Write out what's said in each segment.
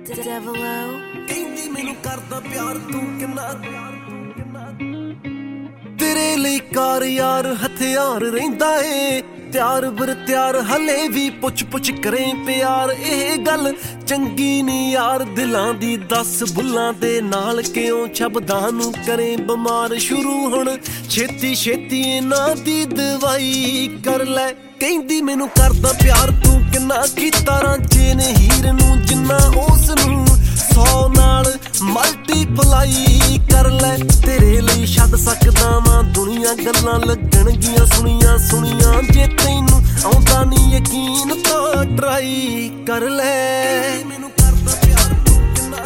Devilo ਕਹਿੰਦੀ ਮੈਨੂੰ ਕਰਦਾ ਪਿਆਰ ਤੂੰ ਕਿੰਨਾ ਤੇਰੇ ਲਈ ਕਾਰ ਯਾਰ ਹਥਿਆਰ ਰਹਿੰਦਾ ਏ ਤਿਆਰ ਬਰ ਤਿਆਰ ਹਲੇ ਵੀ ਪੁੱਛ ਕਰੇ ਪਿਆਰ ਇਹ ਗੱਲ ਚੰਗੀ ਨੀ ਯਾਰ ਦਿਲਾਂ ਦੀ 10 ਬੁੱਲਾਂ ਦੇ ਨਾਲ ਕਿਉਂ ਸ਼ਬਦਾਂ ਨੂੰ ਕਰੇ ਬਿਮਾਰ ਸ਼ੁਰੂ ਹੁਣ ਛੇਤੀ ਇਹਨਾਂ ਦੀ ਦਵਾਈ ਕਰ ਲੈ ਕਹਿੰਦੀ ਮੈਨੂੰ ਕਰਦਾ ਪਿਆਰ ਤੂੰ ਕਿੰਨਾ ਕੀਤਾ ਰਾਂਝੇ ਨੇ ਹੀਰ ਨੂੰ ਜਿੰਨਾ ਉਸ ਨੂੰ 100 ਨਾਲ ਮਲਟੀਪਲਾਈ ਕਰ ਲੈ ਤੇਰੇ ਲਈ ਛੱਡ ਸਕਦਾ ਵਾਂ ਦੁਨੀਆ ਗੱਲਾਂ ਲੱਗਣਗੀਆਂ ਸੁਣੀਆਂ ਜੇ ਤੈਨੂੰ ਆਉਂਦਾ ਨੀ ਯਕੀਨ ਤਾਂ ਟਰਾਈ ਕਰ ਲੈ ਮੈਨੂੰ ਕਰਦਾ ਪਿਆਰ ਤੂੰ ਕਿੰਨਾ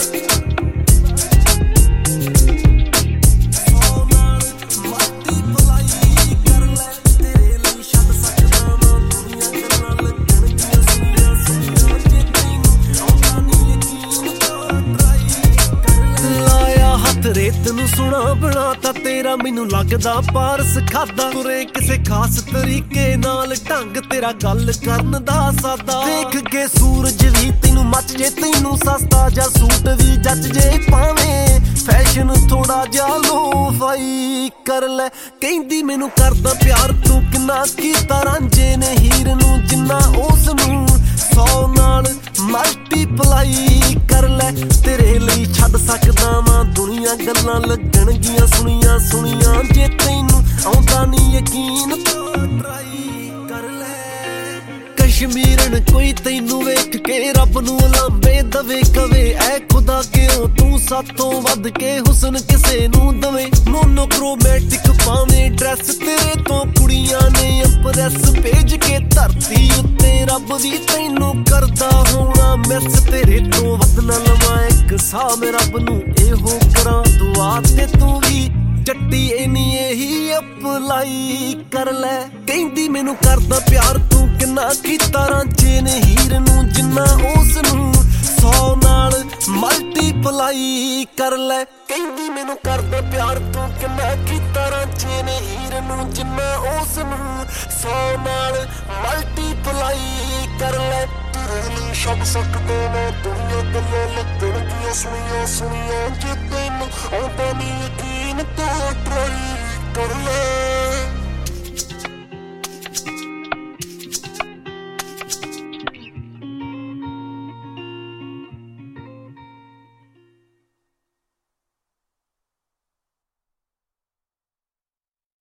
ਰੇਤ ਨੂੰ ਸੁਣਾ ਬਣਾਤਾ ਤੇਰਾ ਮੈਨੂੰ ਲੱਗਦਾ ਪਾਰਸ ਖਾਦਾ ਤੁਰੇ ਕਿਸੇ ਖਾਸ ਤਰੀਕੇ ਨਾਲ ਢੰਗ ਤੇਰਾ ਗੱਲ ਕਰਨ ਦਾ ਸਾਦਾ ਦੇਖ ਕੇ ਸੂਰਜ ਵੀ ਤੈਨੂੰ ਮੱਚ ਜੇ ਤੈਨੂੰ ਸਸਤਾ ਜਾਂ ਸੂਟ ਵੀ ਜੱਜ ਜੇ ਪਾਵੇਂ ਫੈਸ਼ਨ ਥੋੜਾ ਜਿਹਾ ਲੋ ਫਾਈ ਕਰ ਲੈ ਕਹਿੰਦੀ ਮੈਨੂੰ ਕਰਦਾ ਪਿਆਰ ਤੂੰ ਕਿੰਨਾ ਕੀਤਾ ਰਾਂਝੇ ਨੇ ਹੀਰ ਨੂੰ ਜਿੰਨਾ ਉਸ ਨੂੰ 100 ਨਾਲ ਮਲਟੀਪਲਾਈ ਕਰ ਲੈ ਤੇਰੇ ਲਈ ਛੱਡ ਸਕਦਾ ਵਾਂ ਦੁਨੀਆ ਗੱਲਾਂ ਲੱਗਣਗੀਆਂ ਸੁਣੀਆਂ ਜੇ ਤੈਨੂੰ ਆਉਂਦਾ ਨੀ ਯਕੀਨ ਤਾਂ ਟਰਾਈ ਕਰ ਲੈ ਕਸ਼ਮੀਰਨ ਕੋਈ ਤੈਨੂੰ ਵੇਖ ਕੇ ਰੱਬ ਨੂੰ ਲਾਂਬੇ ਦਵੇ ਕਵੇ ਐ ਖੁਦਾ ਕਿਉਂ ਤੂੰ ਸਾਥੋਂ ਵੱਧ ਕੇ ਹੁਸਨ ਕਿਸੇ ਨੂੰ ਦਵੇ ਮੋਨੋਕ੍ਰੋਮੈਟਿਕ ਪਾਵੇਂ ਡਰੈਸ ਤੇਰੇ ਤੋਂ ਕੁੜੀਆਂ ਨੇ ਇੰਪ੍ਰੈਸ ਭੇਜ ਕੇ ਧਰਤੀ ਉੱਤੇ ਰੱਬ ਵੀ ਤੈਨੂੰ ਕਰਦਾ ਹੋਣਾ ਮਿਸ ਤੇਰੇ ਤੋਂ ਵੱਧ ਨਾ ਲਵਾਂ ਇੱਕ ਸਾਹ ਮੈਂ ਰੱਬ ਨੂੰ ਇਹੋ ਕਰਾਂ ਦੁਆ ਤੇ ਤੂੰ ਵੀ ਜੱਟੀ ਇਨੀ ਇਹੀ ਅਪਲਾਈ ਕਰ ਲੈ ਕਹਿੰਦੀ ਮੈਨੂੰ ਕਰਦਾ ਪਿਆਰ ਤੂੰ ਕਿੰਨਾ ਕੀਤਾ ਰਾਂਝੇ ਨੇ ਹੀਰ ਨੂੰ ਜਿੰਨਾ ਉਸ ਨੂੰ 100 ਨਾਲ ਮਲਟੀਪਲਾਈ ਕਰ ਲੈ ਕਹਿੰਦੀ ਮੈਨੂੰ ਕਰਦਾ ਪਿਆਰ ਤੂੰ ਕਿੰਨਾ ਕੀਤਾ ਰਾਂਝੇ ਨੇ ਹੀਰ ਨੂੰ ਜਿੰਨਾ ਉਸ ਨੂੰ 100 ਨਾਲ ਮਲਟੀਪਲਾਈ ਕਰ ਲੈ ਤੇਰੇ ਲਈ ਛੱਡ ਸਕਦਾ ਮੈਂ ਦੁਨੀਆ ਗੱਲਾਂ ਲੱਗਣਗੀਆਂ ਸੁਣੀਆਂ ਜੇ ਤੈਨੂੰ ਆਉਂਦਾ ਨੀ ਯਕੀਨ ਤਾਂ ਟਰਾਈ ਕਰ ਲੈ